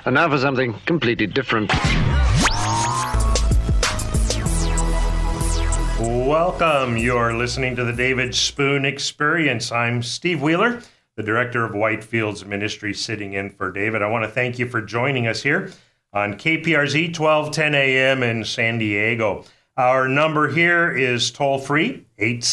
And now for something completely different. Welcome. You're listening to the David Spoon Experience. I'm Steve Wheeler, the director of Whitefields Ministry, sitting in for David. I want to thank you for joining us here on KPRZ 1210 AM in San Diego. Our number here is toll-free,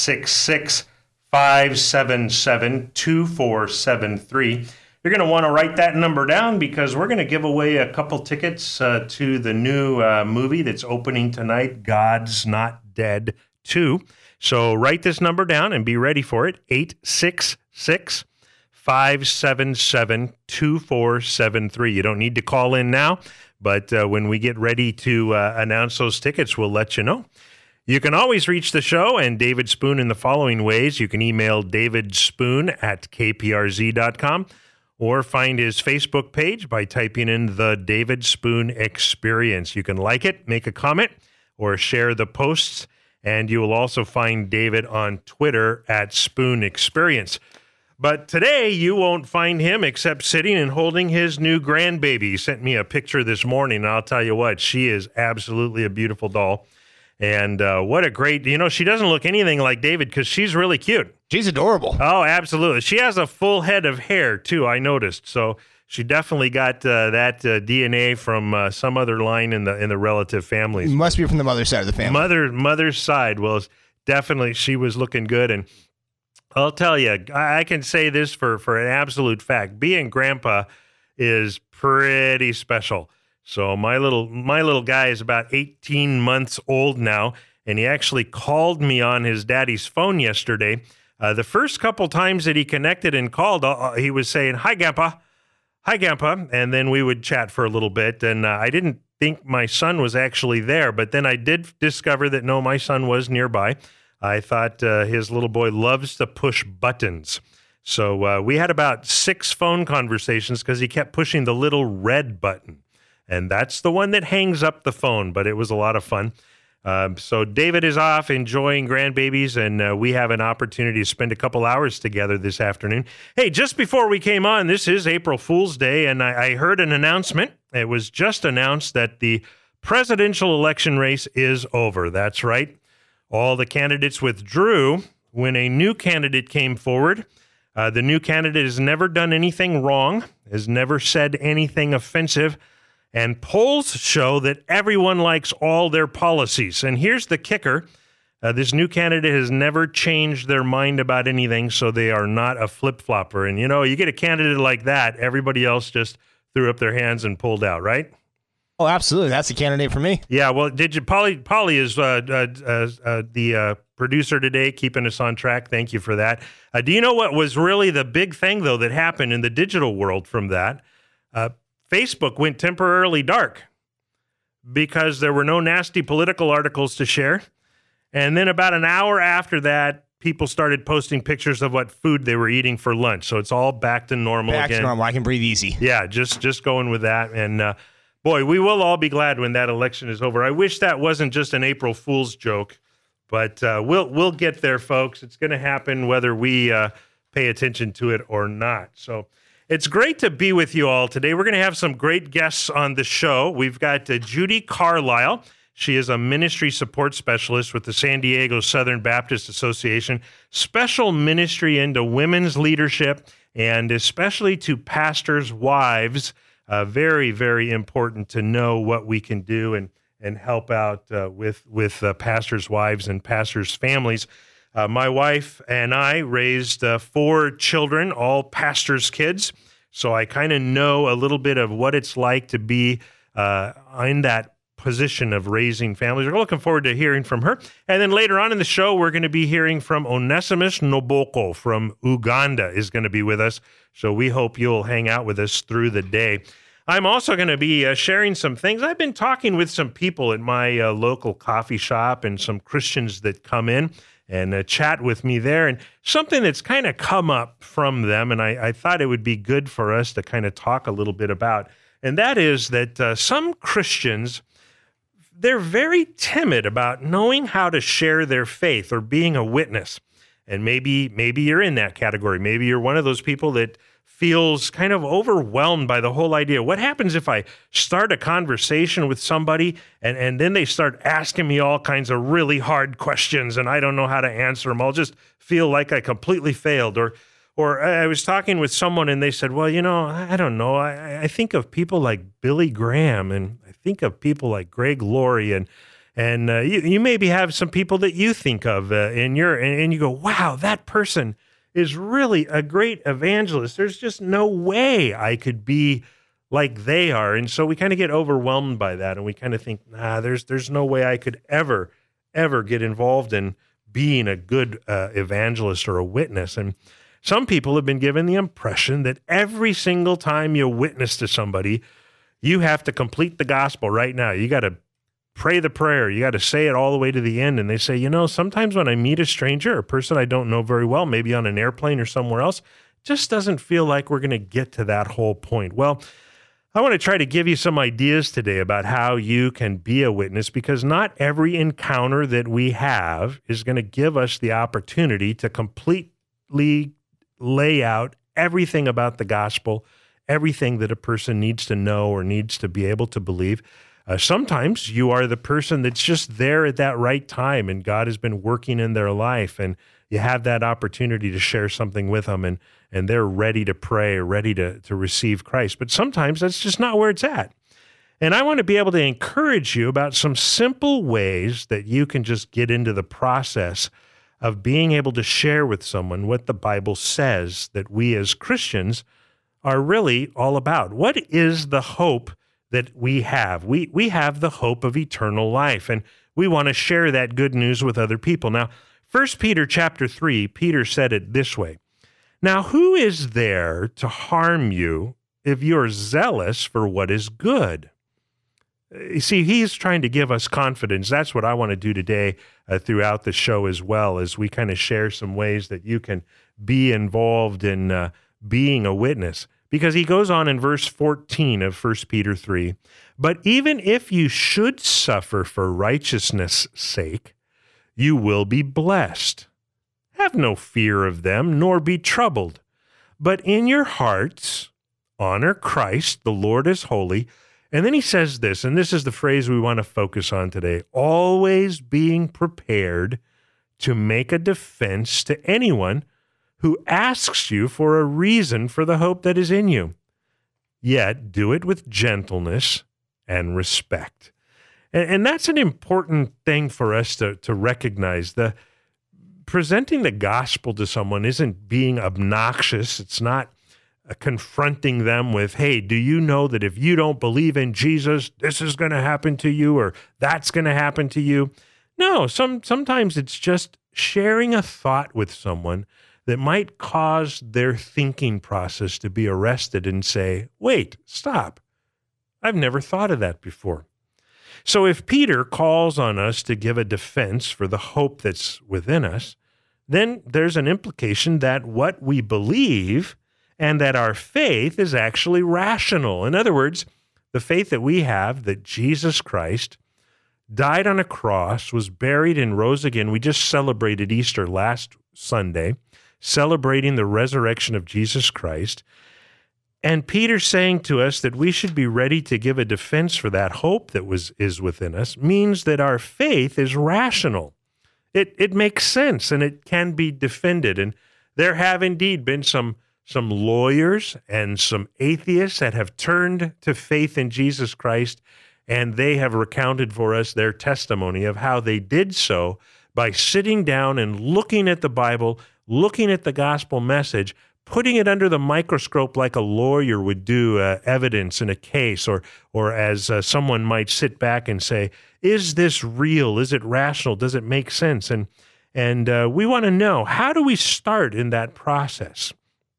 866-577-2473. You're going to want to write that number down because we're going to give away a couple tickets to the new movie that's opening tonight, God's Not Dead 2. So write this number down and be ready for it, 866-577-2473. You don't need to call in now, but when we get ready to announce those tickets, we'll let you know. You can always reach the show and David Spoon in the following ways. You can email davidspoon@kprz.com or find his Facebook page by typing in the David Spoon Experience. You can like it, make a comment, or share the posts. And you will also find David on Twitter @Spoon Experience. But today, you won't find him except sitting and holding his new grandbaby. He sent me a picture this morning, and I'll tell you what, she is absolutely a beautiful doll. And what a great, she doesn't look anything like David because she's really cute. She's adorable. Oh, absolutely. She has a full head of hair, too, I noticed. So she definitely got that DNA from some other line in the relative families. Must be from the mother's side of the family. Mother's side. Well, definitely she was looking good. And I'll tell you, I can say this for an absolute fact. Being grandpa is pretty special. So my little guy is about 18 months old now, and he actually called me on his daddy's phone yesterday. The first couple times that he connected and called, he was saying, "Hi, Grandpa. Hi, Grandpa." And then we would chat for a little bit, and I didn't think my son was actually there, but then I did discover that, no, my son was nearby. I thought his little boy loves to push buttons. So we had about 6 phone conversations because he kept pushing the little red button. And that's the one that hangs up the phone, but it was a lot of fun. So David is off enjoying grandbabies, and we have an opportunity to spend a couple hours together this afternoon. Hey, just before we came on, this is April Fool's Day, and I heard an announcement. It was just announced that the presidential election race is over. That's right. All the candidates withdrew when a new candidate came forward. The new candidate has never done anything wrong, has never said anything offensive, and polls show that everyone likes all their policies. And here's the kicker. This new candidate has never changed their mind about anything, so they are not a flip-flopper. And, you get a candidate like that, everybody else just threw up their hands and pulled out, right? Oh, absolutely. That's a candidate for me. Yeah, well, Polly is the producer today, keeping us on track. Thank you for that. Do you know what was really the big thing, though, that happened in the digital world from that? Facebook went temporarily dark because there were no nasty political articles to share. And then about an hour after that, people started posting pictures of what food they were eating for lunch. So it's all back to normal again. Back to normal. I can breathe easy. Yeah, just going with that. And boy, we will all be glad when that election is over. I wish that wasn't just an April Fool's joke, but we'll get there, folks. It's going to happen whether we pay attention to it or not. So it's great to be with you all today. We're going to have some great guests on the show. We've got Judy Carlisle. She is a ministry support specialist with the San Diego Southern Baptist Association, special ministry into women's leadership and especially to pastors' wives. Very, very important to know what we can do and help out with pastors' wives and pastors' families. My wife and I raised 4 children, all pastors' kids, so I kind of know a little bit of what it's like to be in that position of raising families. We're looking forward to hearing from her. And then later on in the show, we're going to be hearing from Onesimus Noboko from Uganda is going to be with us, so we hope you'll hang out with us through the day. I'm also going to be sharing some things. I've been talking with some people at my local coffee shop and some Christians that come in and chat with me there. And something that's kind of come up from them, and I thought it would be good for us to kind of talk a little bit about, and that is that some Christians, they're very timid about knowing how to share their faith or being a witness. And maybe you're in that category. Maybe you're one of those people that feels kind of overwhelmed by the whole idea. What happens if I start a conversation with somebody and then they start asking me all kinds of really hard questions and I don't know how to answer them? I'll just feel like I completely failed. Or I was talking with someone and they said, well, I don't know. I think of people like Billy Graham and I think of people like Greg Laurie and you maybe have some people that you think of and you go, wow, that person is really a great evangelist. There's just no way I could be like they are. And so we kind of get overwhelmed by that. And we kind of think, there's no way I could ever get involved in being a good evangelist or a witness. And some people have been given the impression that every single time you witness to somebody, you have to complete the gospel right now. You got to pray the prayer. You got to say it all the way to the end. And they say, sometimes when I meet a stranger, a person I don't know very well, maybe on an airplane or somewhere else, it just doesn't feel like we're going to get to that whole point. Well, I want to try to give you some ideas today about how you can be a witness, because not every encounter that we have is going to give us the opportunity to completely lay out everything about the gospel, everything that a person needs to know or needs to be able to believe. Sometimes you are the person that's just there at that right time and God has been working in their life and you have that opportunity to share something with them and they're ready to pray or ready to receive Christ. But sometimes that's just not where it's at. And I want to be able to encourage you about some simple ways that you can just get into the process of being able to share with someone what the Bible says that we as Christians are really all about. What is the hope that we have? We have the hope of eternal life, and we want to share that good news with other people. Now, 1 Peter chapter 3, Peter said it this way, "Now who is there to harm you if you're zealous for what is good?" You see, he's trying to give us confidence. That's what I want to do today throughout the show as well, as we kind of share some ways that you can be involved in being a witness. Because he goes on in verse 14 of 1 Peter 3, "But even if you should suffer for righteousness' sake, you will be blessed. Have no fear of them, nor be troubled. But in your hearts, honor Christ, the Lord is holy." And then he says this, and this is the phrase we want to focus on today, "always being prepared to make a defense to anyone who asks you for a reason for the hope that is in you. Yet do it with gentleness and respect." And that's an important thing for us to recognize. Presenting the gospel to someone isn't being obnoxious. It's not confronting them with, hey, do you know that if you don't believe in Jesus, this is going to happen to you or that's going to happen to you? No, sometimes it's just sharing a thought with someone that might cause their thinking process to be arrested and say, wait, stop. I've never thought of that before. So if Peter calls on us to give a defense for the hope that's within us, then there's an implication that what we believe and that our faith is actually rational. In other words, the faith that we have that Jesus Christ died on a cross, was buried and rose again. We just celebrated Easter last Sunday, celebrating the resurrection of Jesus Christ. And Peter's saying to us that we should be ready to give a defense for that hope that is within us, means that our faith is rational. It makes sense and it can be defended. And there have indeed been some lawyers and some atheists that have turned to faith in Jesus Christ, and they have recounted for us their testimony of how they did so by sitting down and looking at the Bible, looking at the gospel message, putting it under the microscope like a lawyer would do evidence in a case, or as someone might sit back and say, is this real? Is it rational? Does it make sense? And we want to know, how do we start in that process?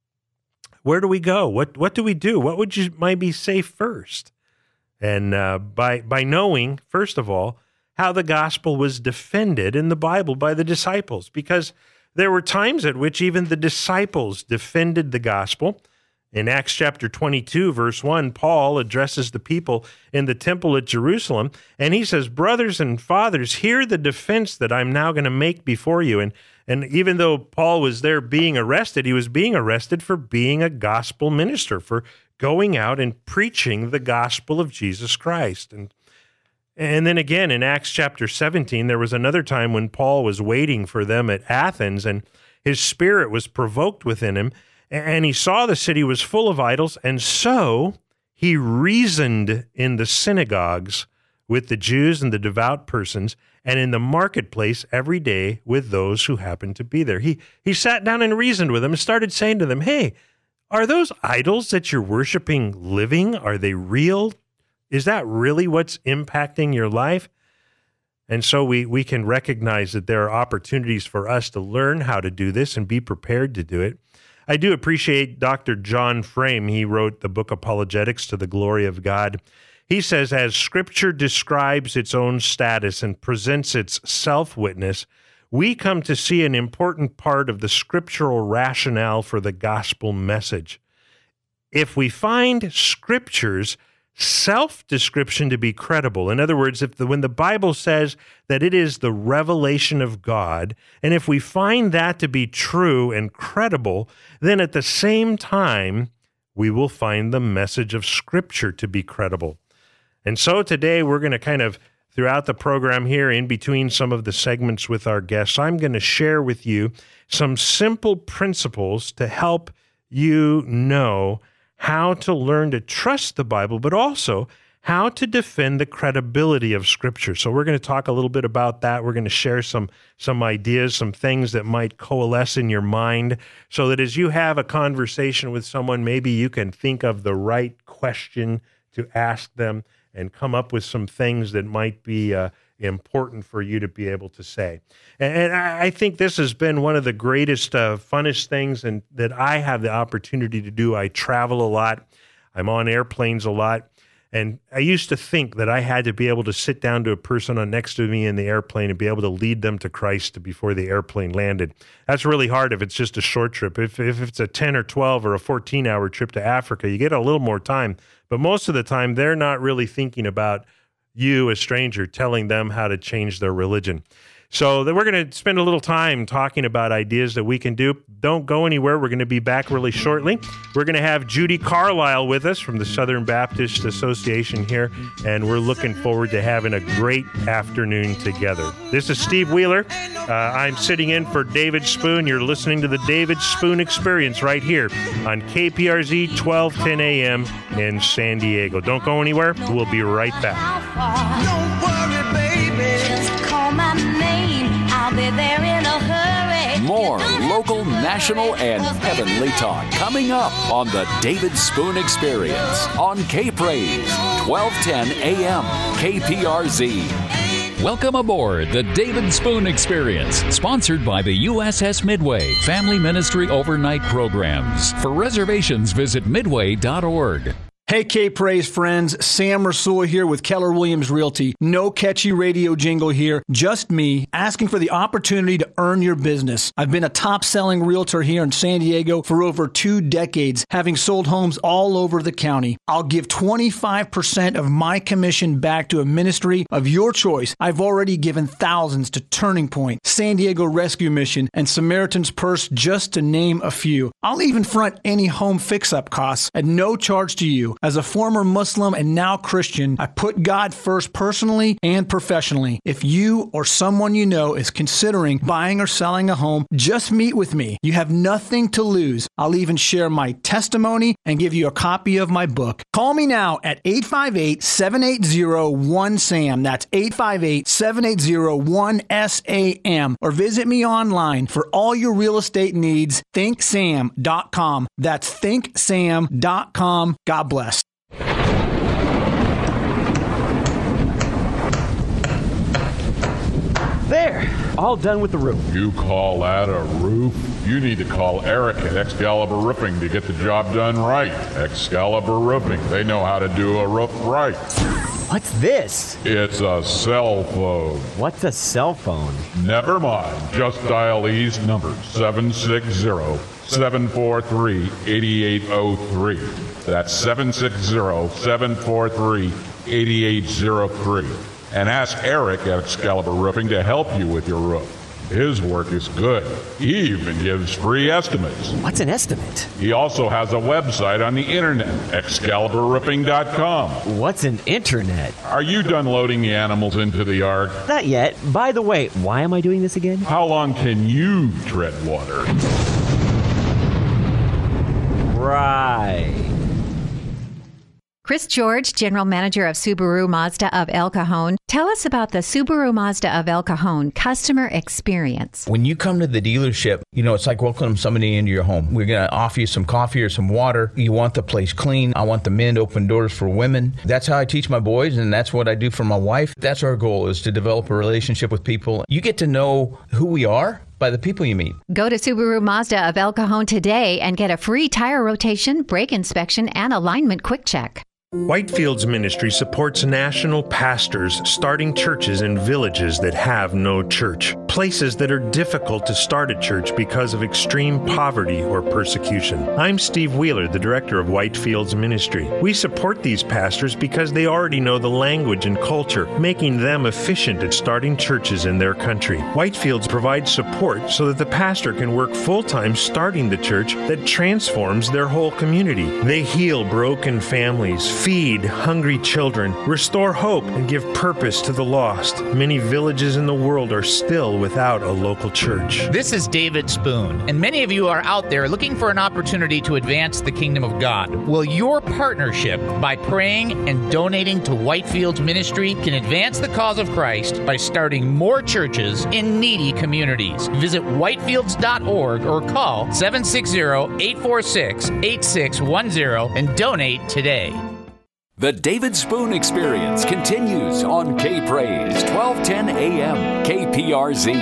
Where do we go? What do we do? What would might be safe first? And by knowing, first of all, how the gospel was defended in the Bible by the disciples, because there were times at which even the disciples defended the gospel. In Acts chapter 22, verse 1, Paul addresses the people in the temple at Jerusalem, and he says, "Brothers and fathers, hear the defense that I'm now going to make before you." And even though Paul was there being arrested, he was being arrested for being a gospel minister, for going out and preaching the gospel of Jesus Christ. And then again, in Acts chapter 17, there was another time when Paul was waiting for them at Athens, and his spirit was provoked within him, and he saw the city was full of idols, and so he reasoned in the synagogues with the Jews and the devout persons, and in the marketplace every day with those who happened to be there. He sat down and reasoned with them and started saying to them, hey, are those idols that you're worshiping living? Are they real? Is that really what's impacting your life? And so we can recognize that there are opportunities for us to learn how to do this and be prepared to do it. I do appreciate Dr. John Frame. He wrote the book Apologetics to the Glory of God. He says, as Scripture describes its own status and presents its self-witness, we come to see an important part of the scriptural rationale for the gospel message. If we find Scripture's self-description to be credible, in other words, when the Bible says that it is the revelation of God, and if we find that to be true and credible, then at the same time, we will find the message of Scripture to be credible. And so today we're going to kind of, throughout the program here, in between some of the segments with our guests, I'm going to share with you some simple principles to help you know how to learn to trust the Bible, but also how to defend the credibility of Scripture. So we're going to talk a little bit about that. We're going to share some ideas, some things that might coalesce in your mind, so that as you have a conversation with someone, maybe you can think of the right question to ask them and come up with some things that might be important for you to be able to say. And I think this has been one of the greatest, funnest things and that I have the opportunity to do. I travel a lot. I'm on airplanes a lot. And I used to think that I had to be able to sit down to a person next to me in the airplane and be able to lead them to Christ before the airplane landed. That's really hard if it's just a short trip. If it's a 10 or 12 or a 14-hour trip to Africa, you get a little more time. But most of the time, they're not really thinking about you, a stranger, telling them how to change their religion. So we're going to spend a little time talking about ideas that we can do. Don't go anywhere. We're going to be back really shortly. We're going to have Judy Carlisle with us from the Southern Baptist Association here, and we're looking forward to having a great afternoon together. This is Steve Wheeler. I'm sitting in for David Spoon. You're listening to the David Spoon Experience right here on KPRZ 1210 AM in San Diego. Don't go anywhere. We'll be right back. Don't worry, baby. Just call my name. I'll be there in a hurry. More local, national, and heavenly talk coming up on the David Spoon Experience on K-Praise, 1210 AM, KPRZ. Welcome aboard the David Spoon Experience, sponsored by the USS Midway Family Ministry Overnight Programs. For reservations, visit midway.org. Hey, K-Praise friends, Sam Rasul here with Keller Williams Realty. No catchy radio jingle here, just me asking for the opportunity to earn your business. I've been a top-selling realtor here in San Diego for over 2 decades, having sold homes all over the county. I'll give 25% of my commission back to a ministry of your choice. I've already given thousands to Turning Point, San Diego Rescue Mission, and Samaritan's Purse, just to name a few. I'll even front any home fix-up costs at no charge to you. As a former Muslim and now Christian, I put God first personally and professionally. If you or someone you know is considering buying or selling a home, just meet with me. You have nothing to lose. I'll even share my testimony and give you a copy of my book. Call me now at 858-780-1SAM. That's 858-780-1SAM. Or visit me online for all your real estate needs. ThinkSam.com. That's ThinkSam.com. God bless. There, all done with the roof. You call that a roof? You need to call Eric at Excalibur Roofing to get the job done right. Excalibur Roofing, they know how to do a roof right. What's this? It's a cell phone. What's a cell phone? Never mind, just dial these numbers, 760-743-8803. That's 760-743-8803. And ask Eric at Excalibur Roofing to help you with your roof. His work is good. He even gives free estimates. What's an estimate? He also has a website on the internet, ExcaliburRoofing.com. What's an internet? Are you done loading the animals into the ark? Not yet. By the way, why am I doing this again? How long can you tread water? Right. Chris George, General Manager of Subaru Mazda of El Cajon. Tell us about the Subaru Mazda of El Cajon customer experience. When you come to the dealership, it's like welcoming somebody into your home. We're going to offer you some coffee or some water. You want the place clean. I want the men to open doors for women. That's how I teach my boys, and that's what I do for my wife. That's our goal, is to develop a relationship with people. You get to know who we are by the people you meet. Go to Subaru Mazda of El Cajon today and get a free tire rotation, brake inspection, and alignment quick check. Whitefields Ministry supports national pastors starting churches in villages that have no church, places that are difficult to start a church because of extreme poverty or persecution. I'm Steve Wheeler, the director of Whitefields Ministry. We support these pastors because they already know the language and culture, making them efficient at starting churches in their country. Whitefields provides support so that the pastor can work full-time starting the church that transforms their whole community. They heal broken families, feed hungry children, restore hope, and give purpose to the lost. Many villages in the world are still without a local church. This is David Spoon, and many of you are out there looking for an opportunity to advance the kingdom of God. Well, your partnership by praying and donating to Whitefields Ministry can advance the cause of Christ by starting more churches in needy communities. Visit whitefields.org or call 760-846-8610 and donate today. The David Spoon Experience continues on K-Praise, 1210 AM, KPRZ.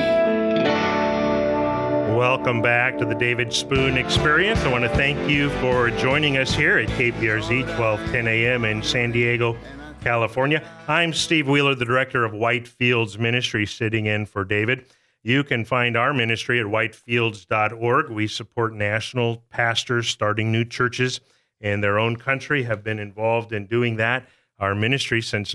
Welcome back to the David Spoon Experience. I want to thank you for joining us here at KPRZ, 1210 AM in San Diego, California. I'm Steve Wheeler, the director of Whitefields Ministry, sitting in for David. You can find our ministry at whitefields.org. We support national pastors starting new churches in their own country, have been involved in doing that, our ministry, since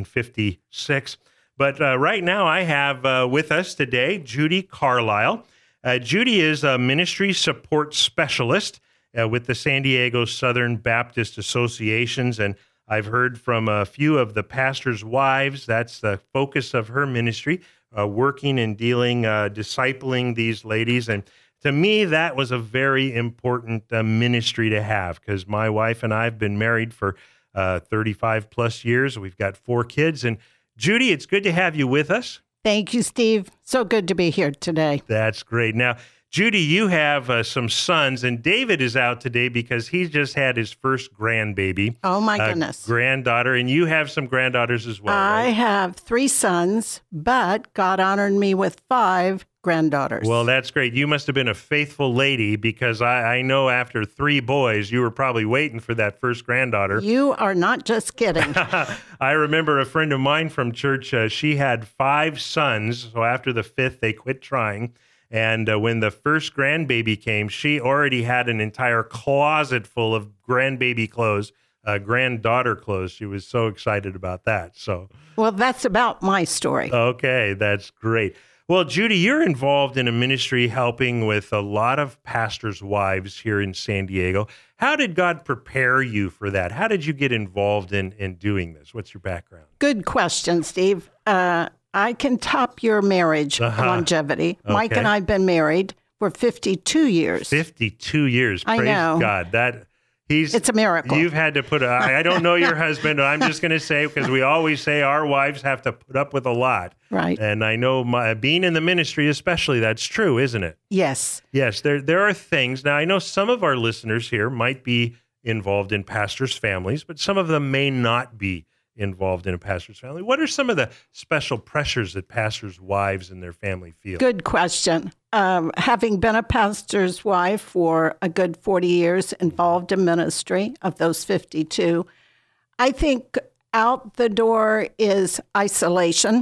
1956. But right now I have with us today Judy Carlisle. Judy is a ministry support specialist with the San Diego Southern Baptist Associations, and I've heard from a few of the pastors' wives. That's the focus of her ministry, working and dealing, discipling these ladies. And to me, that was a very important ministry to have, because my wife and I have been married for 35 plus years. We've got 4 kids. And Judy, it's good to have you with us. Thank you, Steve. So good to be here today. That's great. Now, Judy, you have some sons, and David is out today because he's just had his first grandbaby. Oh, my goodness. Granddaughter, and you have some granddaughters as well, I right? have 3 sons, but God honored me with 5 granddaughters. Well, that's great. You must have been a faithful lady, because I know after 3 boys, you were probably waiting for that first granddaughter. You are not just kidding. I remember a friend of mine from church, she had 5 sons, so after the 5th, they quit trying. And when the first grandbaby came, she already had an entire closet full of grandbaby clothes, granddaughter clothes. She was so excited about that. So, well, that's about my story. Okay, that's great. Well, Judy, you're involved in a ministry helping with a lot of pastors' wives here in San Diego. How did God prepare you for that? How did you get involved in doing this? What's your background? Good question, Steve. I can top your marriage longevity. Okay. Mike and I have been married for 52 years. 52 years. I Praise know. God. It's a miracle. You've had to put I don't know your husband. I'm just going to say, because we always say our wives have to put up with a lot. Right. And I know being in the ministry especially, that's true, isn't it? Yes. Yes, there are things. Now, I know some of our listeners here might be involved in pastors' families, but some of them may not be involved in a pastor's family. What are some of the special pressures that pastors' wives and their family feel? Good question. Having been a pastor's wife for a good 40 years, involved in ministry of those 52, I think out the door is isolation.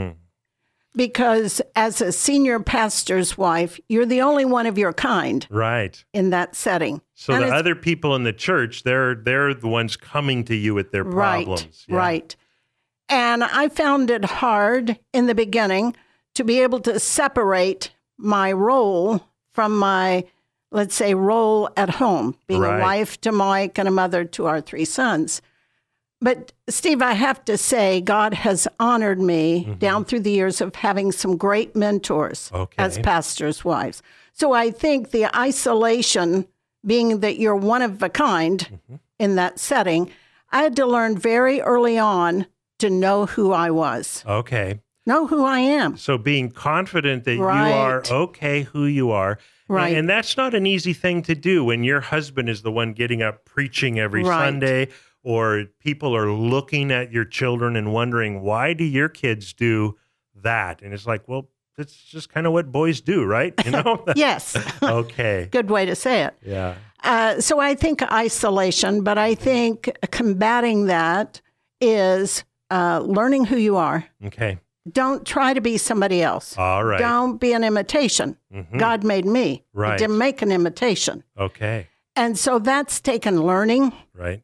Because as a senior pastor's wife, you're the only one of your kind. Right. In that setting. So and the other people in the church, they're the ones coming to you with their problems. Right, right. And I found it hard in the beginning to be able to separate my role from my, let's say, role at home, being Right. a wife to Mike and a mother to our 3 sons. But Steve, I have to say, God has honored me down through the years of having some great mentors as pastors' wives. So I think the isolation, being that you're one of a kind in that setting, I had to learn very early on to know who I was, Okay. know who I am. So being confident that Right. you are okay who you are. Right. And that's not an easy thing to do when your husband is the one getting up preaching every Right. Sunday, or people are looking at your children and wondering, why do your kids do that? And it's like, well, that's just kind of what boys do, right? You know? Yes. Okay. Good way to say it. Yeah. So I think isolation, but I think combating that is learning who you are. Okay. Don't try to be somebody else. All right. Don't be an imitation. Mhm. God made me. Right. He didn't make an imitation. Okay. And so that's taken learning. Right.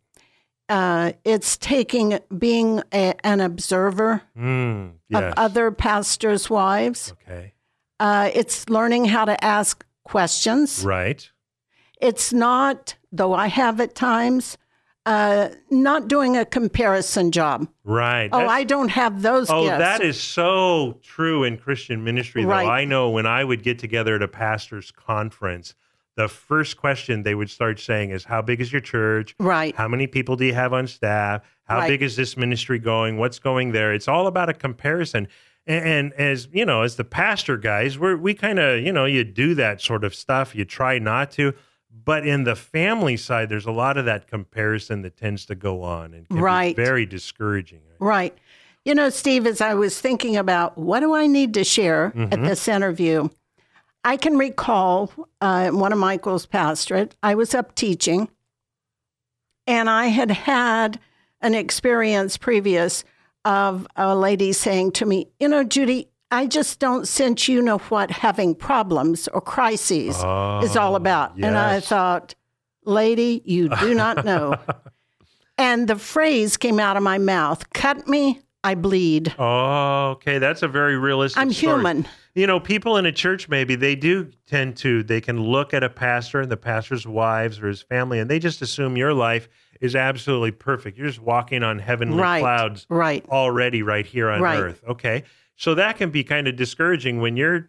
It's taking being an observer Yes. of other pastors' wives. Okay. It's learning how to ask questions. Right. It's not, though I have at times, not doing a comparison job. Right. Oh, That's- I don't have those Oh, gifts. that is so true in Christian ministry, though. Right. I know when I would get together at a pastor's conference, the first question they would start saying is, how big is your church? Right. How many people do you have on staff? How Right. big is this ministry going? What's going there? It's all about a comparison. And as you know, as the pastor guys, we kind of, you do that sort of stuff. You try not to. But in the family side, there's a lot of that comparison that tends to go on and can Right. be very discouraging. Right. Steve, as I was thinking about what do I need to share at this interview, I can recall one of Michael's pastorate, I was up teaching, and I had an experience previous of a lady saying to me, Judy, I just don't sense you know what having problems or crises is all about. And I yes. thought, lady, you do not know. And the phrase came out of my mouth, cut me, I bleed. Oh, okay. That's a very realistic I'm story. human. People in a church, maybe they do tend to, they can look at a pastor and the pastor's wives or his family, and they just assume your life is absolutely perfect. You're just walking on heavenly Right, clouds right. already right here on Right. earth. Okay. So that can be kind of discouraging when you're,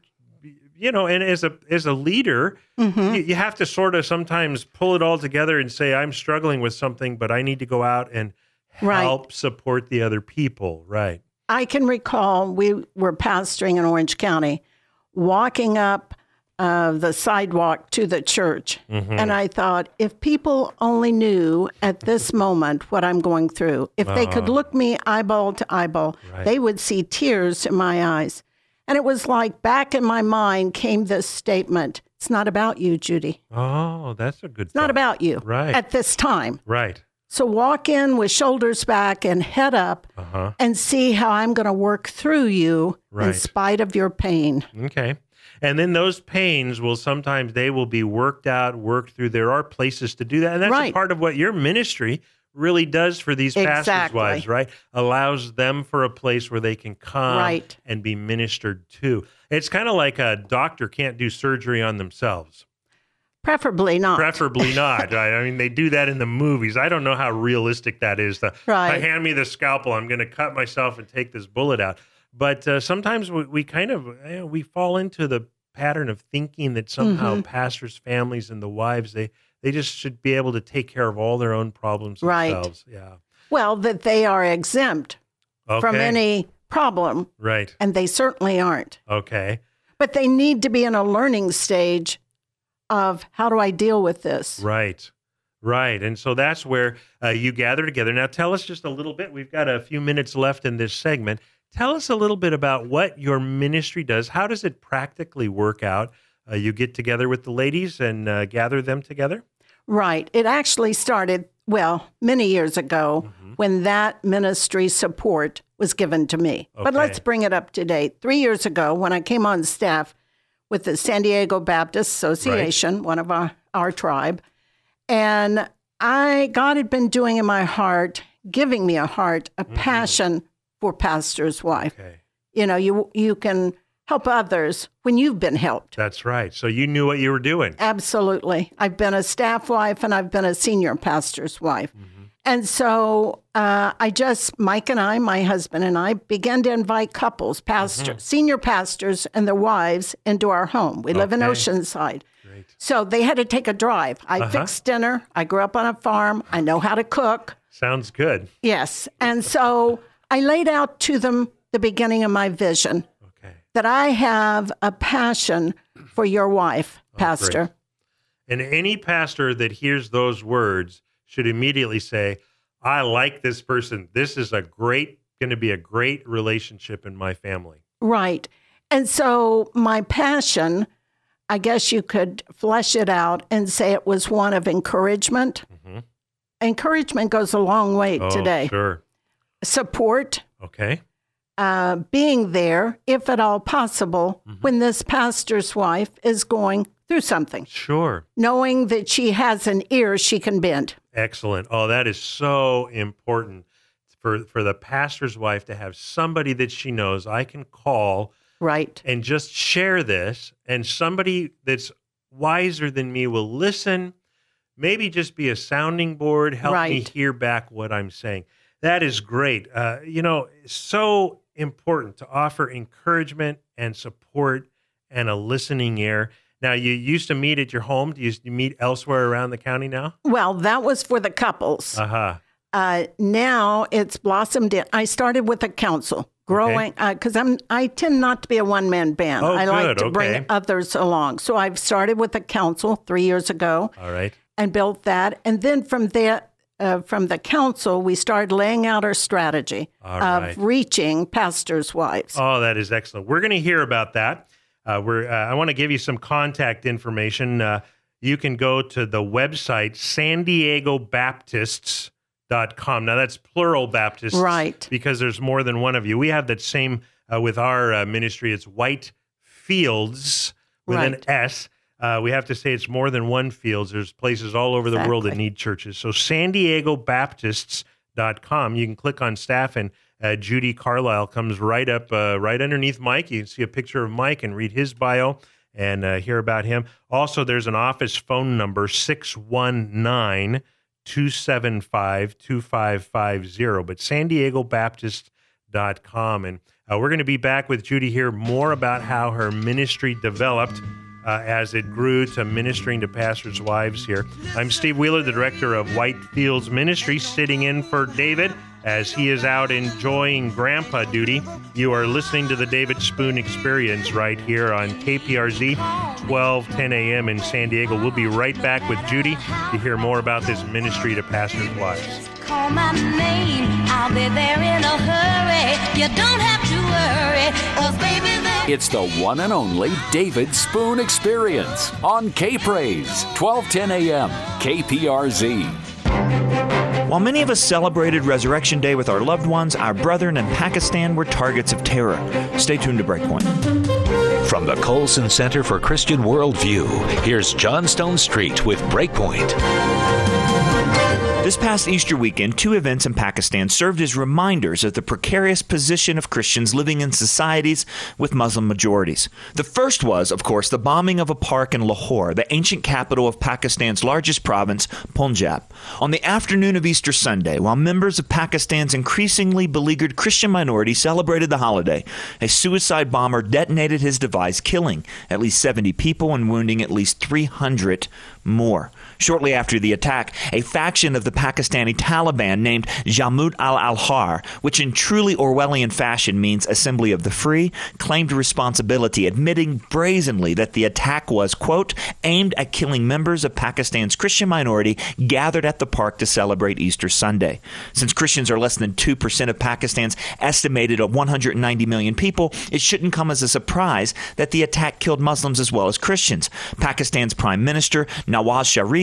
and as a leader, you have to sort of sometimes pull it all together and say, I'm struggling with something, but I need to go out and Right. help support the other people. Right. I can recall we were pastoring in Orange County, walking up the sidewalk to the church. And I thought, if people only knew at this moment what I'm going through, if they could look me eyeball to eyeball, Right. they would see tears in my eyes. And it was like back in my mind came this statement, it's not about you, Judy. Oh, that's a good It's not about you Right. at this time. Right. So walk in with shoulders back and head up Uh-huh. and see how I'm going to work through you in Right. spite of your pain. Okay. And then those pains will sometimes, they will be worked out, worked through. There are places to do that. And that's a Right. part of what your ministry really does for these pastors' Exactly. wives, right? Allows them for a place where they can come Right. and be ministered to. It's kind of like a doctor can't do surgery on themselves. Preferably not. Preferably not. Right? I mean, they do that in the movies. I don't know how realistic that is. Right. Hand me the scalpel. I'm going to cut myself and take this bullet out. But sometimes we kind of we fall into the pattern of thinking that somehow pastors' families and the wives they just should be able to take care of all their own problems Right. themselves. Yeah. Well, that they are exempt from Okay. any problem, Right. and they certainly aren't. Okay. But they need to be in a learning stage of how do I deal with this? Right. Right. And so that's where you gather together. Now, tell us just a little bit. We've got a few minutes left in this segment. Tell us a little bit about what your ministry does. How does it practically work out? You get together with the ladies and gather them together? Right. It actually started, many years ago when that ministry support was given to me. But Okay. let's bring it up to date. 3 years ago, when I came on staff with the San Diego Baptist Association, one of our tribe, and God had been doing in my heart, giving me a heart, a passion for pastor's wife. Okay. You can help others when you've been helped. That's right. So you knew what you were doing. Absolutely. I've been a staff wife and I've been a senior pastor's wife. And so Mike and I, my husband and I, began to invite couples, pastors, senior pastors and their wives into our home. We live in Oceanside. Great. So they had to take a drive. I fixed dinner. I grew up on a farm. I know how to cook. Sounds good. Yes. And so I laid out to them the beginning of my vision that I have a passion for your wife, Pastor. Great. And any pastor that hears those words should immediately say, I like this person. This is going to be a great relationship in my family. Right. And so my passion, I guess you could flesh it out and say it was one of encouragement. Encouragement goes a long way today. Sure. Support. Okay. Being there, if at all possible, when this pastor's wife is going through something. Sure. Knowing that she has an ear she can bend. Excellent. Oh, that is so important for the pastor's wife to have somebody that she knows I can call. Right. And just share this, and somebody that's wiser than me will listen, maybe just be a sounding board, help me hear back what I'm saying. That is great. So important to offer encouragement and support and a listening ear. Now, you used to meet at your home. Do you meet elsewhere around the county now? Well, that was for the couples. Now it's blossomed in. I started with a council growing because I tend not to be a one-man band. I like to bring others along. So I've started with a council 3 years ago. All right. And built that. And then from there, from the council, we started laying out our strategy of reaching pastors' wives. Oh, that is excellent. We're going to hear about that. I want to give you some contact information. You can go to the website, sandiegobaptists.com. Now, that's plural Baptists. Right. Because there's more than one of you. We have that same with our ministry. It's White Fields with an S. We have to say it's more than one Fields. There's places all over the world that need churches. So sandiegobaptists.com. You can click on staff, and Judy Carlisle comes right up, right underneath Mike. You can see a picture of Mike and read his bio and hear about him. Also, there's an office phone number, 619-275-2550, but sandiegobaptist.com. And we're going to be back with Judy here more about how her ministry developed as it grew to ministering to pastors' wives here. I'm Steve Wheeler, the director of White Fields Ministry, sitting in for David as he is out enjoying grandpa duty. You are listening to the David Spoon Experience right here on KPRZ, 1210 a.m. in San Diego. We'll be right back with Judy to hear more about this ministry to pastors' wives. Call my name, I'll be there in a hurry. You don't have to worry, 'cause baby, it's the one and only David Spoon Experience on K-Praise, 1210 a.m., KPRZ. While many of us celebrated Resurrection Day with our loved ones, our brethren in Pakistan were targets of terror. Stay tuned to Breakpoint. From the Colson Center for Christian Worldview, here's John Stone Street with Breakpoint. This past Easter weekend, 2 events in Pakistan served as reminders of the precarious position of Christians living in societies with Muslim majorities. The first was, of course, the bombing of a park in Lahore, the ancient capital of Pakistan's largest province, Punjab. On the afternoon of Easter Sunday, while members of Pakistan's increasingly beleaguered Christian minority celebrated the holiday, a suicide bomber detonated his device, killing at least 70 people and wounding at least 300 more. Shortly after the attack, a faction of the Pakistani Taliban named Jamaat al-Ahrar, which in truly Orwellian fashion means Assembly of the Free, claimed responsibility, admitting brazenly that the attack was, quote, aimed at killing members of Pakistan's Christian minority gathered at the park to celebrate Easter Sunday. Since Christians are less than 2% of Pakistan's estimated 190 million people, it shouldn't come as a surprise that the attack killed Muslims as well as Christians. Pakistan's Prime Minister, Nawaz Sharif,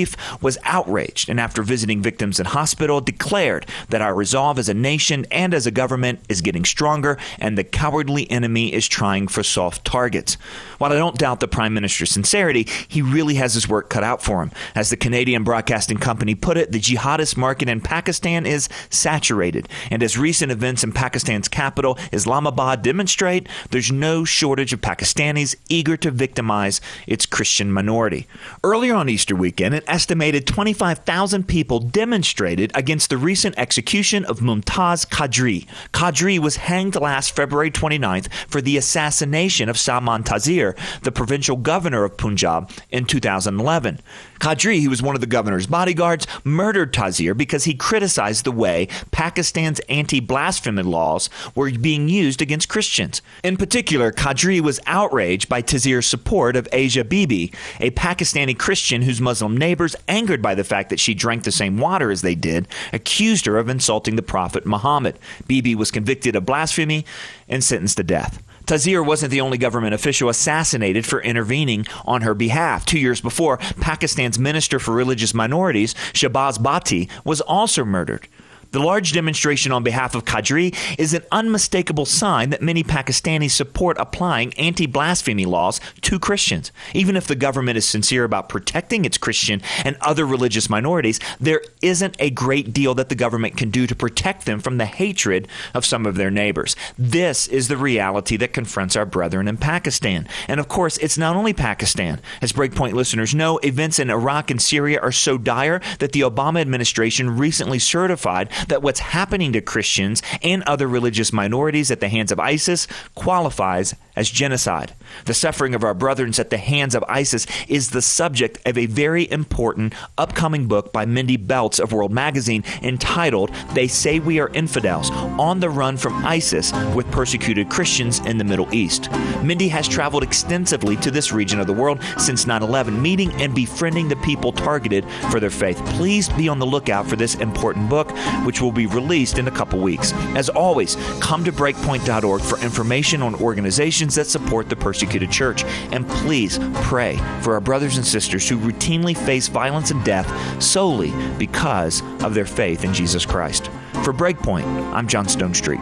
chief was outraged, and after visiting victims in hospital, declared that our resolve as a nation and as a government is getting stronger, and the cowardly enemy is trying for soft targets. While I don't doubt the Prime Minister's sincerity, he really has his work cut out for him. As the Canadian Broadcasting Company put it, the jihadist market in Pakistan is saturated, and as recent events in Pakistan's capital, Islamabad, demonstrate, there's no shortage of Pakistanis eager to victimize its Christian minority. Earlier on Easter weekend, an estimated 25,000 people demonstrated against the recent execution of Mumtaz Qadri. Qadri was hanged last February 29th for the assassination of Salman Taseer, the provincial governor of Punjab, in 2011. Qadri, who was one of the governor's bodyguards, murdered Taseer because he criticized the way Pakistan's anti-blasphemy laws were being used against Christians. In particular, Qadri was outraged by Taseer's support of Asia Bibi, a Pakistani Christian whose Muslim neighbors, angered by the fact that she drank the same water as they did, accused her of insulting the Prophet Muhammad. Bibi was convicted of blasphemy and sentenced to death. Taseer wasn't the only government official assassinated for intervening on her behalf. 2 years before, Pakistan's Minister for Religious Minorities, Shahbaz Bhatti, was also murdered. The large demonstration on behalf of Qadri is an unmistakable sign that many Pakistanis support applying anti-blasphemy laws to Christians. Even if the government is sincere about protecting its Christian and other religious minorities, there isn't a great deal that the government can do to protect them from the hatred of some of their neighbors. This is the reality that confronts our brethren in Pakistan. And of course, it's not only Pakistan. As Breakpoint listeners know, events in Iraq and Syria are so dire that the Obama administration recently certified that what's happening to Christians and other religious minorities at the hands of ISIS qualifies as genocide. The suffering of our brethren at the hands of ISIS is the subject of a very important upcoming book by Mindy Belts of World Magazine entitled They Say We Are Infidels, On the Run from ISIS with Persecuted Christians in the Middle East. Mindy has traveled extensively to this region of the world since 9/11, meeting and befriending the people targeted for their faith. Please be on the lookout for this important book, which will be released in a couple weeks. As always, come to Breakpoint.org for information on organizations that support the persecuted church. And please pray for our brothers and sisters who routinely face violence and death solely because of their faith in Jesus Christ. For Breakpoint, I'm John Stone Street.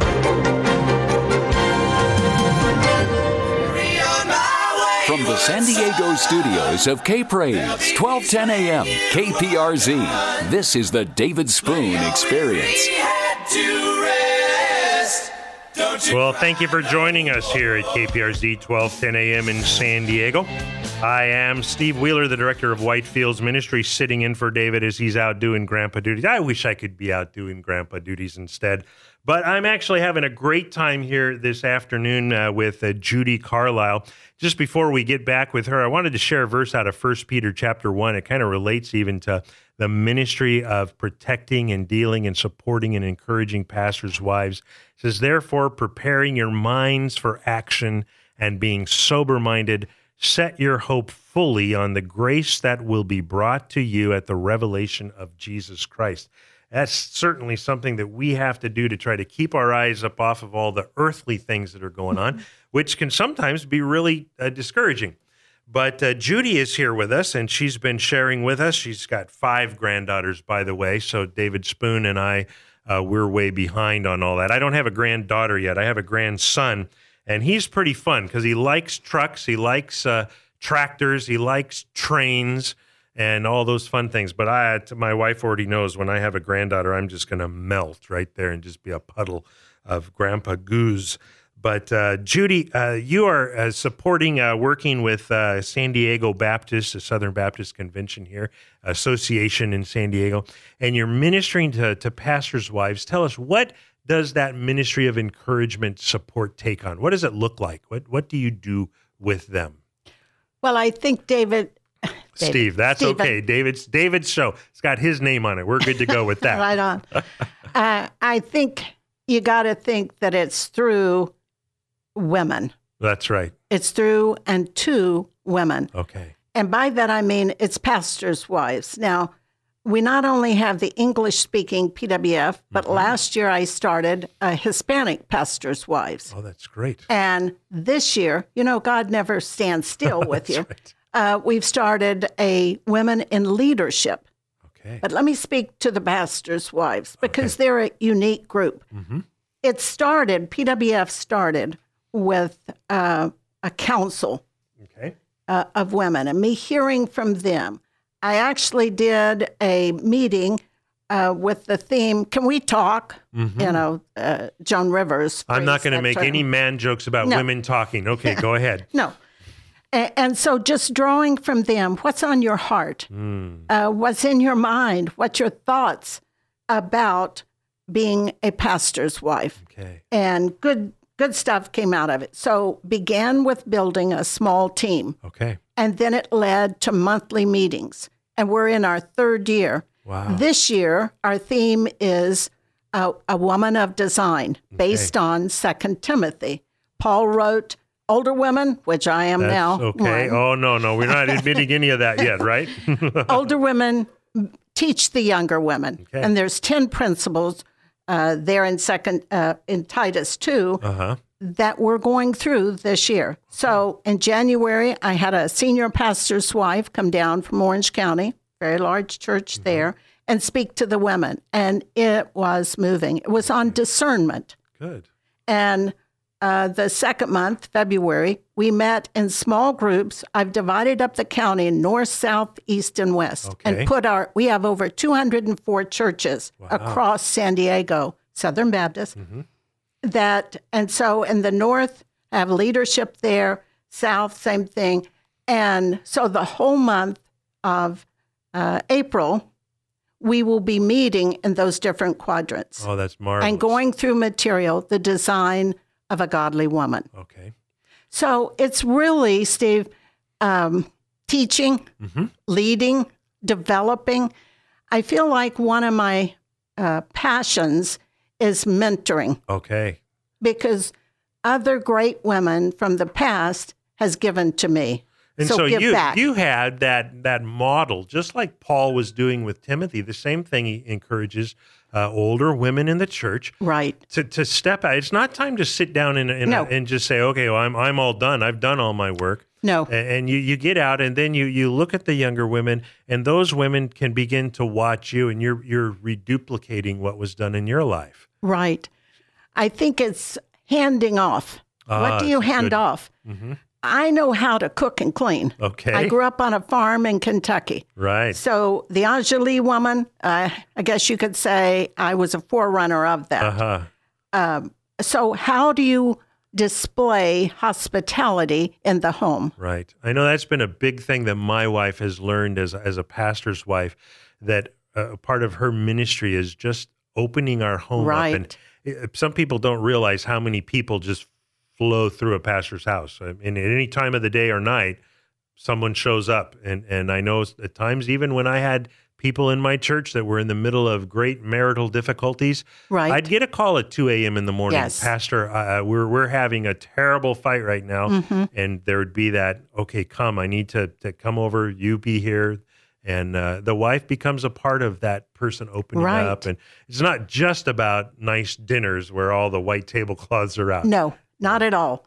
From the San Diego studios of K-Praise, 1210 AM, KPRZ, this is the David Spoon Experience. Well, thank you for joining us here at KPRZ 1210 AM in San Diego. I am Steve Wheeler, the director of Whitefields Ministry, sitting in for David as he's out doing grandpa duties. I wish I could be out doing grandpa duties instead. But I'm actually having a great time here this afternoon with Judy Carlisle. Just before we get back with her, I wanted to share a verse out of 1 Peter chapter 1. It kind of relates even to the ministry of protecting and dealing and supporting and encouraging pastors' wives. It says, therefore, preparing your minds for action and being sober-minded, set your hope fully on the grace that will be brought to you at the revelation of Jesus Christ. That's certainly something that we have to do to try to keep our eyes up off of all the earthly things that are going on, which can sometimes be really discouraging. But Judy is here with us, and she's been sharing with us. She's got 5 granddaughters, by the way, so David Spoon and I, we're way behind on all that. I don't have a granddaughter yet. I have a grandson, and he's pretty fun because he likes trucks, he likes tractors, he likes trains, and all those fun things. But my wife already knows when I have a granddaughter, I'm just going to melt right there and just be a puddle of grandpa goose. But Judy, you are supporting, working with San Diego Baptist, the Southern Baptist Convention here, association in San Diego, and you're ministering to pastors' wives. Tell us, what does that ministry of encouragement support take on? What does it look like? What do you do with them? Well, I think Steve, that's Stephen. Okay. David's show. It's got his name on it. We're good to go with that. Right on. I think you got to think that it's through women. That's right. It's through and to women. Okay. And by that, I mean it's pastors' wives. Now, we not only have the English-speaking PWF, but last year I started a Hispanic pastors' wives. Oh, that's great. And this year, God never stands still with you. Right. we've started a Women in Leadership. Okay. But let me speak to the pastors' wives because they're a unique group. Mm-hmm. It started, PWF started with a council of women and me hearing from them. I actually did a meeting with the theme, Can We Talk? Mm-hmm. Joan Rivers. I'm not going to make term. any man jokes about women talking. Okay, go ahead. No. And so just drawing from them, what's on your heart? What's in your mind? What's your thoughts about being a pastor's wife? Okay. And good stuff came out of it. So began with building a small team. Okay. And then it led to monthly meetings. And we're in our third year. Wow. This year, our theme is a woman of design based on 2 Timothy. Paul wrote, older women, which I am now. Okay. Oh, no. We're not admitting any of that yet, right? Older women teach the younger women. Okay. And there's 10 principles there in Titus 2 that we're going through this year. So in January, I had a senior pastor's wife come down from Orange County, very large church there, and speak to the women. And it was moving. It was on discernment. Good. And the second month, February, we met in small groups. I've divided up the county in north, south, east, and west, and we have over 204 churches across San Diego, Southern Baptist. And so in the north, I have leadership there, south, same thing. And so the whole month of April, we will be meeting in those different quadrants. Oh, that's marvelous. And going through material, the design of a godly woman. Okay. So it's really, Steve, teaching, leading, developing. I feel like one of my passions is mentoring. Okay. Because other great women from the past has given to me. And so give back. you had that model, just like Paul was doing with Timothy. The same thing he encourages older women in the church, right, to step out. It's not time to sit down and just say, okay, well, I'm all done. I've done all my work. No. And you get out, and then you look at the younger women, and those women can begin to watch you, and you're reduplicating what was done in your life. Right. I think it's handing off. What do you hand off? Mm-hmm. I know how to cook and clean. Okay. I grew up on a farm in Kentucky. Right. So the Angeli woman, I guess you could say I was a forerunner of that. So how do you display hospitality in the home? Right. I know that's been a big thing that my wife has learned as a pastor's wife, that part of her ministry is just opening our home up. And some people don't realize how many people just flow through a pastor's house. And at any time of the day or night, someone shows up. And I know at times, even when I had people in my church that were in the middle of great marital difficulties, I'd get a call at 2 a.m. in the morning. Yes. Pastor, we're having a terrible fight right now. And there would be that, okay, come, I need to come over, you be here. And the wife becomes a part of that person opening up. And it's not just about nice dinners where all the white tablecloths are out. No. Not at all.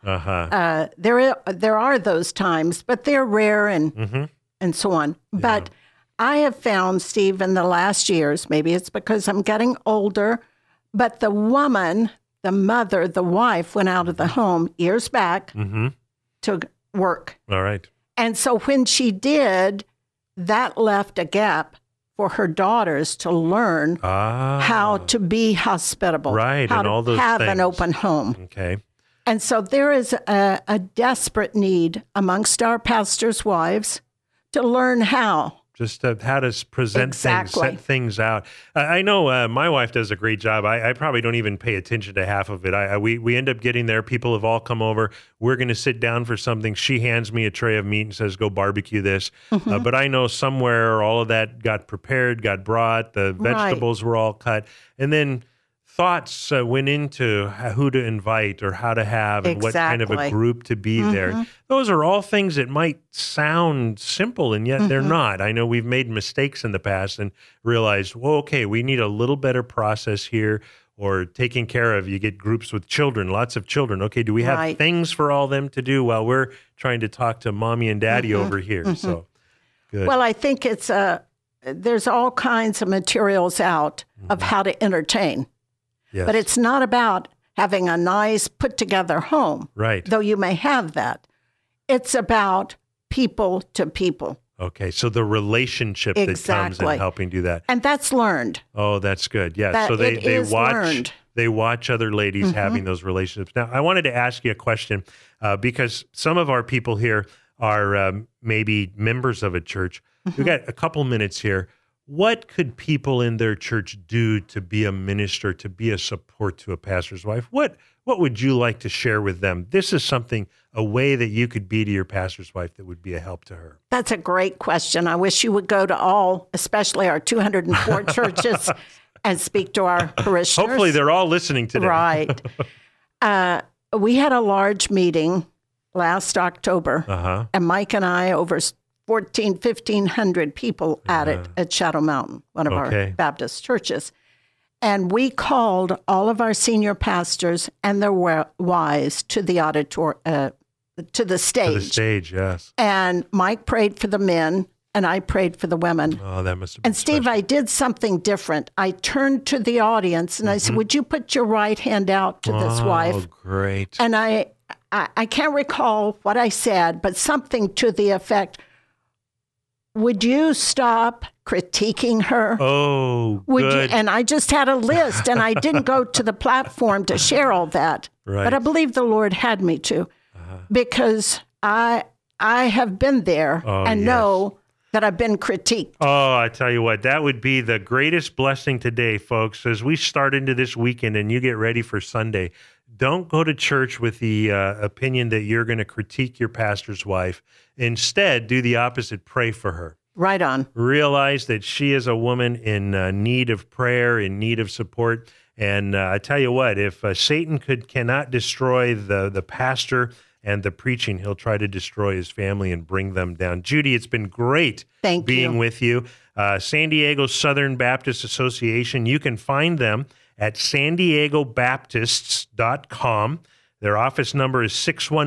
There are those times, but they're rare and so on. But I have found, Steve, in the last years, maybe it's because I'm getting older, but the woman, the mother, the wife went out of the home years back to work. All right. And so when she did, that left a gap for her daughters to learn how to be hospitable, how and all to those have things. an open home. Okay. And so there is a desperate need amongst our pastors' wives to learn how. Just how to present things, set things out. I know my wife does a great job. I probably don't even pay attention to half of it. We end up getting there. People have all come over. We're going to sit down for something. She hands me a tray of meat and says, go barbecue this. But I know somewhere all of that got prepared, got brought. The vegetables were all cut. And then thoughts went into who to invite or how to have and what kind of a group to be there. Those are all things that might sound simple, and yet they're not. I know we've made mistakes in the past and realized, well, okay, we need a little better process here. Or taking care of, you get groups with children, lots of children. Okay, do we have things for all them to do while we're trying to talk to mommy and daddy over here? So, good. Well, I think it's there's all kinds of materials out of how to entertain. Yes. But it's not about having a nice put together home. Right. Though you may have that. It's about people to people. Okay, so the relationship that comes in helping do that. And that's learned. Oh, that's good. Yeah, so they watch other ladies having those relationships. Now, I wanted to ask you a question because some of our people here are maybe members of a church. We've got a couple minutes here. What could people in their church do to be a minister, to be a support to a pastor's wife? What would you like to share with them? This is something, a way that you could be to your pastor's wife that would be a help to her. That's a great question. I wish you would go to all, especially our 204 churches, and speak to our parishioners. Hopefully they're all listening today. Right. We had a large meeting last October, and Mike and I, over 1,500 people at it at Shadow Mountain, one of our Baptist churches. And we called all of our senior pastors and their wives to the to the stage. To the stage, yes. And Mike prayed for the men, and I prayed for the women. Oh, that must have been And Steve, special. I did something different. I turned to the audience, and I said, would you put your right hand out to this wife? Oh, great. And I can't recall what I said, but something to the effect, would you stop critiquing her? Oh, good. And I just had a list, and I didn't go to the platform to share all that. Right. But I believe the Lord had me to, because I have been there and know that I've been critiqued. Oh, I tell you what, that would be the greatest blessing today, folks, as we start into this weekend and you get ready for Sunday. Don't go to church with the opinion that you're going to critique your pastor's wife. Instead, do the opposite. Pray for her. Right on. Realize that she is a woman in need of prayer, in need of support. And I tell you what, if Satan cannot destroy the pastor and the preaching, he'll try to destroy his family and bring them down. Judy, it's been great being with you. San Diego Southern Baptist Association, you can find them at sandiegobaptists.com. Their office number is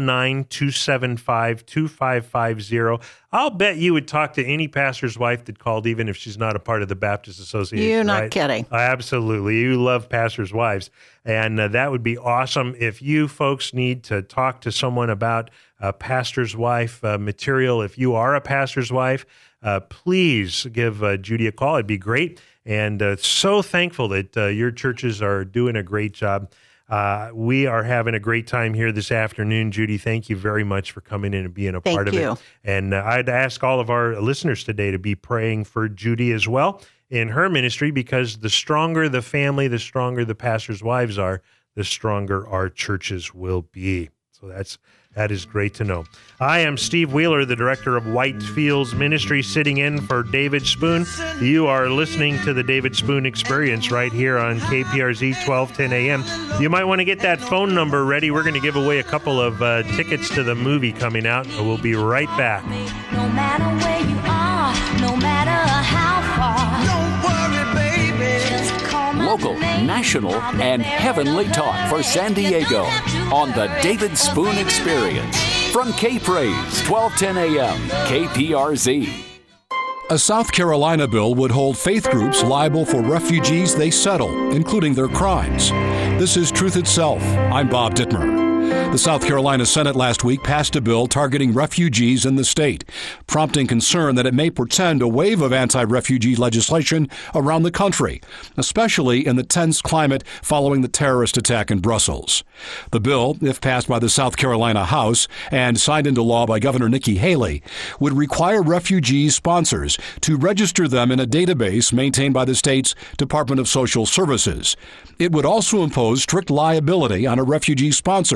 619-275-2550. I'll bet you would talk to any pastor's wife that called, even if she's not a part of the Baptist Association. You're not kidding. Absolutely. You love pastors' wives. And that would be awesome. If you folks need to talk to someone about pastor's wife material, if you are a pastor's wife, please give Judy a call. It'd be great. And so thankful that your churches are doing a great job. We are having a great time here this afternoon. Judy, thank you very much for coming in and being a part of it. And I'd ask all of our listeners today to be praying for Judy as well in her ministry, because the stronger the family, the stronger the pastors' wives are, the stronger our churches will be. So that is great to know. I am Steve Wheeler, the director of White Fields Ministry, sitting in for David Spoon. You are listening to the David Spoon Experience right here on KPRZ 1210 AM. You might want to get that phone number ready. We're going to give away a couple of tickets to the movie coming out. We'll be right back. No matter where you are, no matter how far, don't worry, baby. Just call my Local, national, and heavenly talk for San Diego on the David Spoon Experience. From K-Praise, 1210 AM, KPRZ. A South Carolina bill would hold faith groups liable for refugees they settle, including their crimes. This is Truth Itself. I'm Bob Dittmer. The South Carolina Senate last week passed a bill targeting refugees in the state, prompting concern that it may portend a wave of anti-refugee legislation around the country, especially in the tense climate following the terrorist attack in Brussels. The bill, if passed by the South Carolina House and signed into law by Governor Nikki Haley, would require refugee sponsors to register them in a database maintained by the state's Department of Social Services. It would also impose strict liability on a refugee sponsor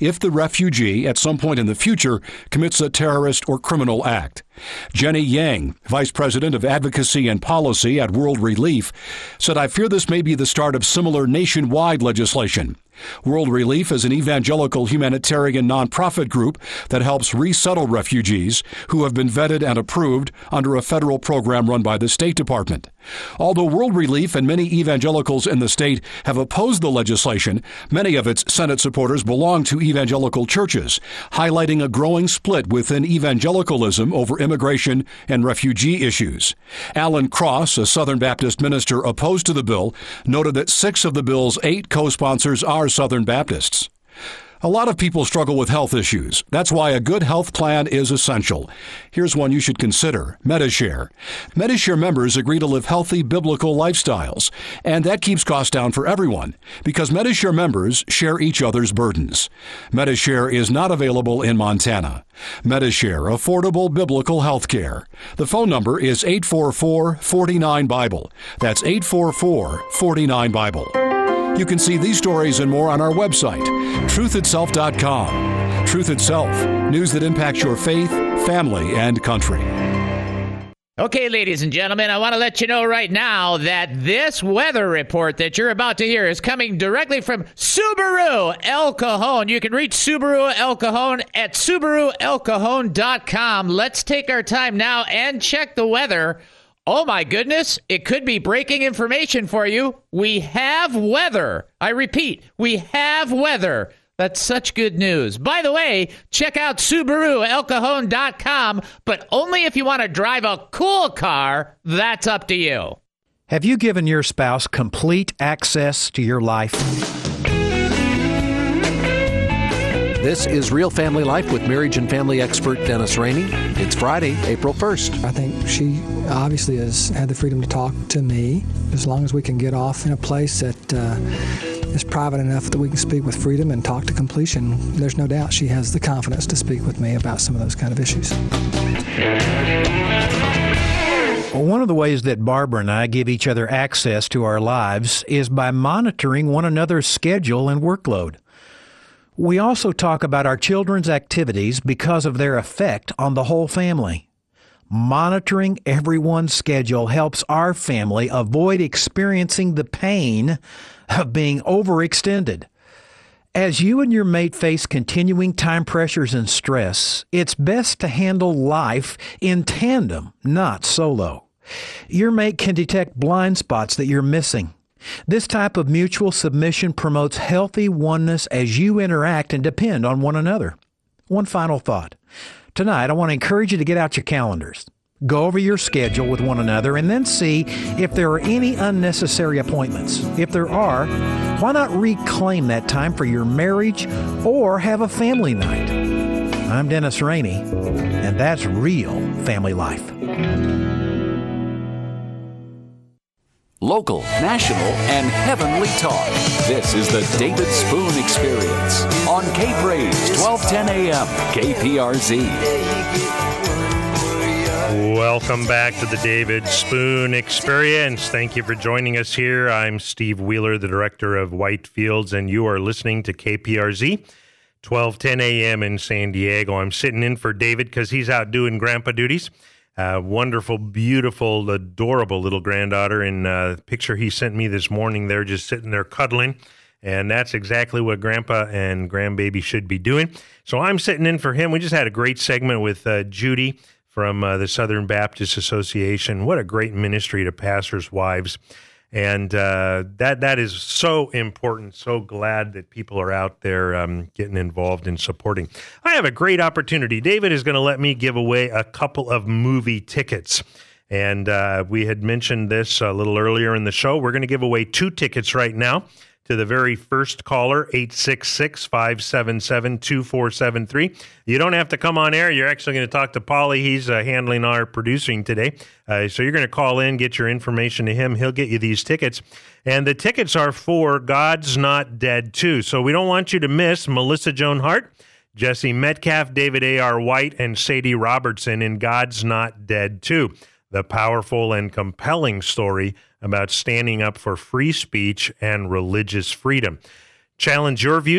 if the refugee at some point in the future commits a terrorist or criminal act. Jenny Yang, Vice President of Advocacy and Policy at World Relief, said, "I fear this may be the start of similar nationwide legislation." World Relief is an evangelical humanitarian nonprofit group that helps resettle refugees who have been vetted and approved under a federal program run by the State Department. Although World Relief and many evangelicals in the state have opposed the legislation, many of its Senate supporters belong to evangelical churches, highlighting a growing split within evangelicalism over immigration and refugee issues. Alan Cross, a Southern Baptist minister opposed to the bill, noted that 6 of the bill's 8 co-sponsors are Southern Baptists. A lot of people struggle with health issues. That's why a good health plan is essential. Here's one you should consider: Medi-Share. Medi-Share members agree to live healthy biblical lifestyles, and that keeps costs down for everyone because Medi-Share members share each other's burdens. Medi-Share is not available in Montana. Medi-Share, affordable biblical health care. The phone number is 844-49-BIBLE. That's 844-49-BIBLE. You can see these stories and more on our website, truthitself.com. Truth Itself, news that impacts your faith, family, and country. Okay, ladies and gentlemen, I want to let you know right now that this weather report that you're about to hear is coming directly from Subaru El Cajon. You can reach Subaru El Cajon at SubaruElCajon.com. Let's take our time now and check the weather. Oh, my goodness. It could be breaking information for you. We have weather. I repeat, we have weather. That's such good news. By the way, check out SubaruElCajon.com, but only if you want to drive a cool car. That's up to you. Have you given your spouse complete access to your life? This is Real Family Life with marriage and family expert Dennis Rainey. It's Friday, April 1st. I think she obviously has had the freedom to talk to me. As long as we can get off in a place that is private enough that we can speak with freedom and talk to completion, there's no doubt she has the confidence to speak with me about some of those kind of issues. Well, one of the ways that Barbara and I give each other access to our lives is by monitoring one another's schedule and workload. We also talk about our children's activities because of their effect on the whole family. Monitoring everyone's schedule helps our family avoid experiencing the pain of being overextended. As you and your mate face continuing time pressures and stress, it's best to handle life in tandem, not solo. Your mate can detect blind spots that you're missing. This type of mutual submission promotes healthy oneness as you interact and depend on one another. One final thought. Tonight, I want to encourage you to get out your calendars. Go over your schedule with one another and then see if there are any unnecessary appointments. If there are, why not reclaim that time for your marriage or have a family night? I'm Dennis Rainey, and that's Real Family Life. Local, national, and heavenly talk. This is the David Spoon Experience on K-Praise, 1210 AM, KPRZ. Welcome back to the David Spoon Experience. Thank you for joining us here. I'm Steve Wheeler, the director of Whitefields, and you are listening to KPRZ, 1210 AM in San Diego. I'm sitting in for David because he's out doing grandpa duties. Wonderful, beautiful, adorable little granddaughter in the picture he sent me this morning. They're just sitting there cuddling, and that's exactly what grandpa and grandbaby should be doing. So I'm sitting in for him. We just had a great segment with Judy from the Southern Baptist Association. What a great ministry to pastors' wives. And that is so important. So glad that people are out there getting involved and supporting. I have a great opportunity. David is going to let me give away a couple of movie tickets. And we had mentioned this a little earlier in the show. We're going to give away 2 tickets right now to the very first caller, 866-577-2473. You don't have to come on air. You're actually going to talk to Paulie. He's handling our producing today. So you're going to call in, get your information to him. He'll get you these tickets. And the tickets are for God's Not Dead 2. So we don't want you to miss Melissa Joan Hart, Jesse Metcalf, David A.R. White, and Sadie Robertson in God's Not Dead 2, the powerful and compelling story about standing up for free speech and religious freedom. Challenge your views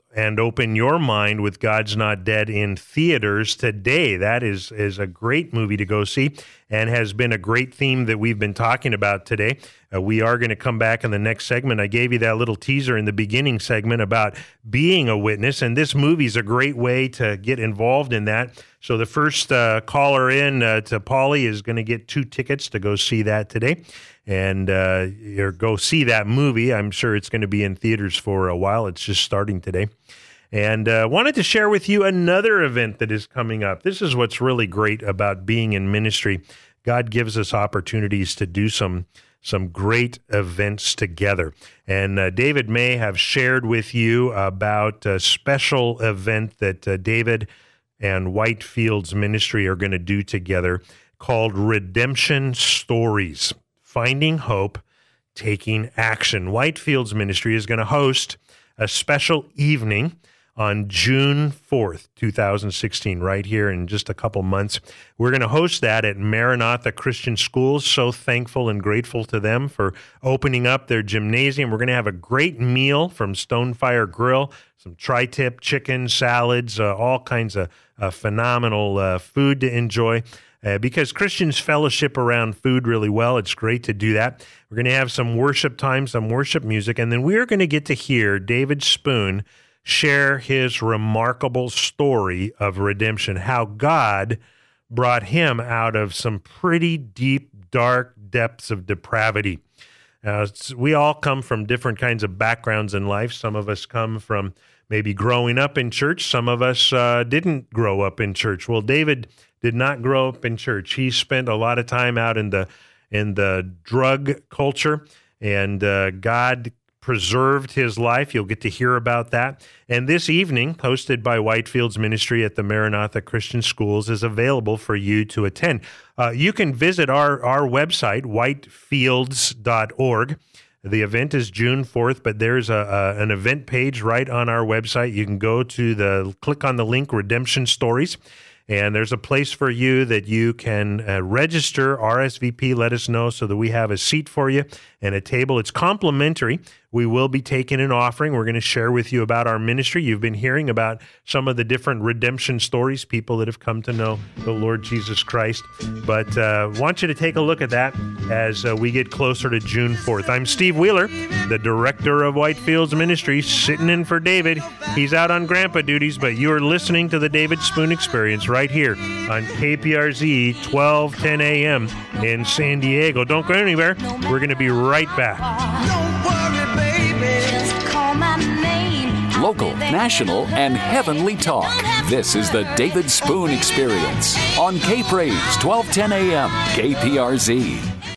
and open your mind with God's Not Dead in theaters today. That is a great movie to go see and has been a great theme that we've been talking about today. We are going to come back in the next segment. I gave you that little teaser in the beginning segment about being a witness, and this movie is a great way to get involved in that. So the first caller in to Paulie is going to get 2 tickets to go see that today, and or go see that movie. I'm sure it's going to be in theaters for a while. It's just starting today. And wanted to share with you another event that is coming up. This is what's really great about being in ministry. God gives us opportunities to do some great events together. And David may have shared with you about a special event that David and Whitefields Ministry are going to do together called Redemption Stories, Finding Hope, Taking Action. Whitefields Ministry is going to host a special evening on June 4th, 2016, right here in just a couple months. We're going to host that at Maranatha Christian Schools. So thankful and grateful to them for opening up their gymnasium. We're going to have a great meal from Stonefire Grill, some tri-tip chicken, salads, all kinds of phenomenal food to enjoy. Because Christians fellowship around food really well. It's great to do that. We're going to have some worship time, some worship music, and then we're going to get to hear David Spoon share his remarkable story of redemption, how God brought him out of some pretty deep, dark depths of depravity. We all come from different kinds of backgrounds in life. Some of us come from maybe growing up in church. Some of us didn't grow up in church. Well, David did not grow up in church. He spent a lot of time out in the drug culture, and God preserved his life. You'll get to hear about that. And this evening, hosted by Whitefields Ministry at the Maranatha Christian Schools, is available for you to attend. You can visit our website, whitefields.org. The event is June 4th, but there's an event page right on our website. You can go to click on the link, Redemption Stories, and there's a place for you that you can register, RSVP, let us know so that we have a seat for you and a table. It's complimentary. We will be taking an offering. We're going to share with you about our ministry. You've been hearing about some of the different redemption stories, people that have come to know the Lord Jesus Christ. But want you to take a look at that as we get closer to June 4th. I'm Steve Wheeler, the director of Whitefields Ministry, sitting in for David. He's out on grandpa duties, but you're listening to the David Spoon Experience right here on KPRZ 1210 AM in San Diego. Don't go anywhere. We're going to be right back. Local, national, and heavenly talk. This is the David Spoon Experience on K-Praise 1210 AM KPRZ.